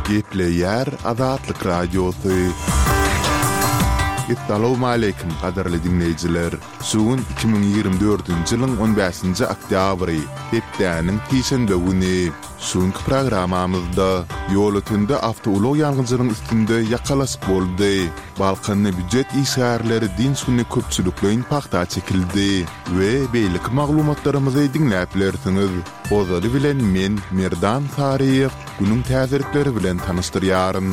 Gepleyer Azatlyk Radiosu. Assalamu alaykum qadarly dinleyijiler. Sugun 2024-nji ýylyň 15-nji oktýabry, hepdäniň Perşembe güni. Suňky programamyzda ýol ötünde awtolog ýalgyjynyň üstünde ýakalasyk boldy. Balkany büdjet işgärleri din sunny köpçüliklerin paxta çekildi we beýlik maglumatlarymyzy dinläp bilersiňiz. Ozary bilen men Merdan Tariýew günüň täzirikleri bilen tanışdyrýaryn.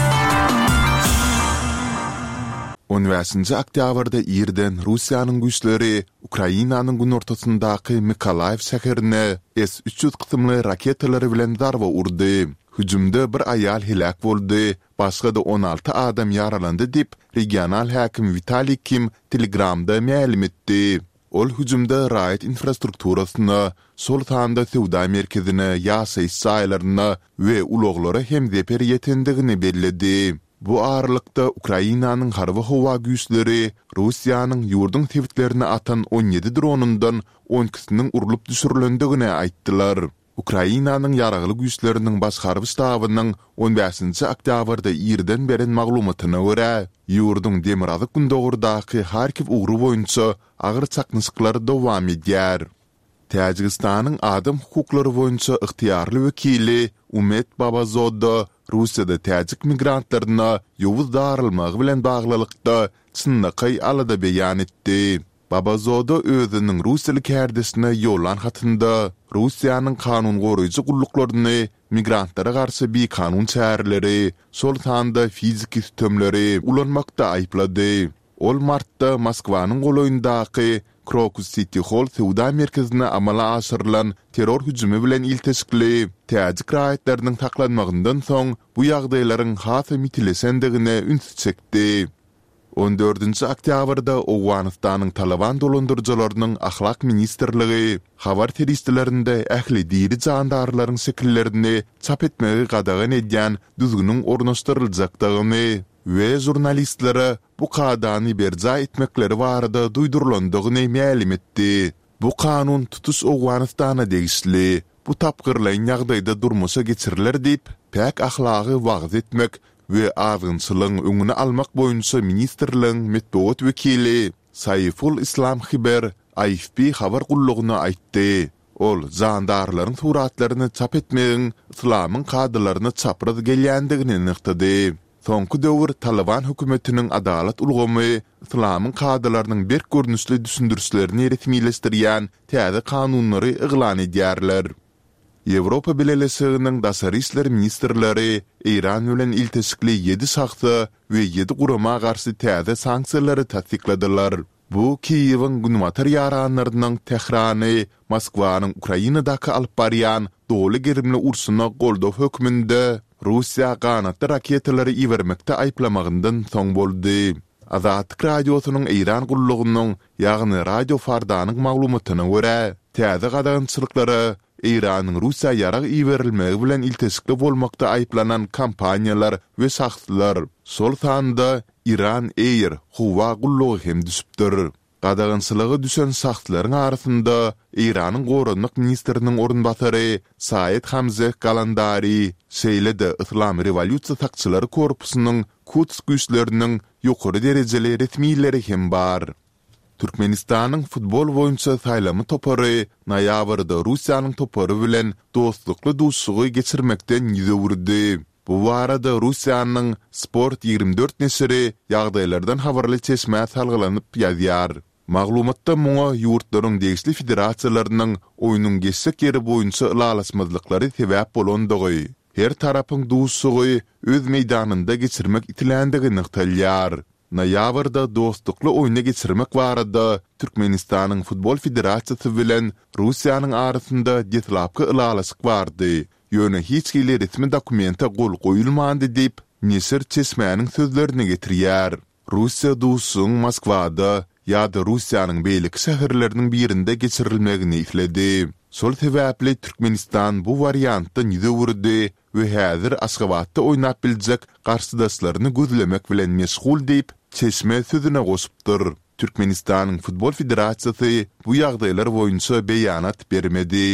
15-nji oktýabrda ýerden Russiýanyň güýçleri Ukrainanyň gün ortasyndaky Mykolaiv şäherine S-300 kysymly raketalary bilen darba urdy. Hüjümde bir aýal helak boldy, başga da 16 adam ýaralandy dip regional häkim Vitaliy Kim Telegramda ma'lum etdi. Ol hüjümde raýat infrastrukturasyna, sol tanda sowda merkezine, ýaşaýyş saýlaryna we ulaglara hem zeper ýetendigini bellädi. Bu ağırlıkta Ukrainanyň harby howa güýçleri Russiýanyň ýurdun tewitlerini atan 17 dronundan 12-siniň urulyp düşürilendigini aýtdylar. Ukrainanyň ýaragly güýçleriniň baş harby ştabynyň 15-nji oktýabrda ýerden beren maglumatyna görä, ýurdun demirazyk gündogurdaky Harkiv ugru boýunça agyr çaknyşyklary dowam edýär. Täjikistanyň adam hukuklary boýunça ygtyýarly wekili Umet Babazoda Russiýada täjik migrantlaryna ýowuz darylmagy bilen baglylykda çynnaky alada beýan etdi. Babazoda özüniň russiýalyk härdesine ýolan hatynda Russiýanyň kanun goraýjy gulluklarını migrantlara garşy bir kanun çäreleri, sol tanda fiziki tömleri ulanmakda aýplady. Ol martda Moskwanyň golaýyndaky Krokus City Hall sowda merkezine amala aşyrylan terror hüjümi bilen ilteşikli täjik raýatlarynyň taklanmagyndan soň bu ýagdaýlaryň hasy mitilesendigine üns çekdi. 14-nji oktýabrda Awganystanyň Taliban dolandyrjylarynyň ahlak ministrligi habar teristlerinde ähli diri jandarlaryň şekillerini çap etmegi gadagan edýän düzgünüň ornaşdyryljakdygyny we jurnalistlere bu kadany berja etmekleri barada duýdurulandygyny ma'lum etdi. Bu kanun tutuş Awganystana degişli, bu tapgyrlaýan ýagdaýda durmuşa geçiriler dip, pek ahlaky wagt etmek we agynçylygyň öňüne almak boýunça ministrligiň metbuat wekili Sayful Islam Khiber AFP habar gullugyna aýtdy. Ol jandarlaryň suratlaryny çap etmegiň islamyň kadylaryna çapraz gelýändigini nyktady. Soňky döwür Taliban hökümetiniň adalet ulgamy islamyň kadylarynyň bir görnüşli düşündürüşlerini resmileşdirýän täze kanunlary yglan edýärler. Ýewropa Birleşiginiň daşary işler ministrleri Iran bilen ilteşikli 7 şahsa we 7 gurama garşy täze sanksiýalary tasdikladylar. Bu Kiýewiň günwatar ýaranlarynyň Tehrany, Moskwanyň Ukrainadaky alyp barýan doly gerimli urşuna goldaw hökmünde Russiýa ganatly raketalary iwermekde aýplamagyndan soň boldy. Azatlyk radiosynyň Iran gullugynyň ýagny Radio Fardanyň maglumatyna görä, täze gadançylyklary Iranyň Russiýa ýarag iwerilmegi bilen ilteşikli bolmakda aýplanan kampaniýalar we şahslar sol tanda Iran Air howa gullugy hem düşüpdir. Gadagançylygy düşen şahslaryň arasynda Iranyň goranlyk ministriniň orunbasary Said Hamze Galandari, şeýle-de Islam Rewolýusiýa takçylary korpusynyň Quds güýçleriniň ýokary derejeli resmiýetleri hem bar. Türkmenistanyň futbol boýunça saýlamy topary noýabrda Russiýanyň topary bilen dostlukly duşsugy geçirmekden ýüze wurdy. Bu barada Russiýanyň Sport 24 nesiri ýagdaýlardan habarly çeşme salgylanyp ýazýar. Maglumatda muňa ýurtlaryň degişli federasiýalarynyň oýunyň geçsek ýeri boýunça ılalaşmazlyklary sebäp bolandygy, her tarapyň duşsugy öz meýdanynda geçirmek itiländigi nyktalýar. Noýabrda dostlukly oýuna geçirmek barada Türkmenistanyň futbol federasiýasy bilen Russiýanyň arasynda detlapky ılalaşyk bardy. Ýöne hiç kili resmi dokumenta gol goýulmandy dip Nesir Çesmäniň sözlerini getirýär. Russiýa duşsuň Moskwada ýa-da Russiýanyň beýlik şäherleriniň birinde geçirilmegini ifledi. Sol sebäpli Türkmenistan bu variantdan ýüze wurdy we häzir Aşgabatda oýnap biljek garşydaşlaryny gözlemek bilen meşgul diýip Çeşme sözüne goşupdyr. Türkmenistanyň futbol federasiýasy bu ýagdaýlar boýunça beýanat bermedi.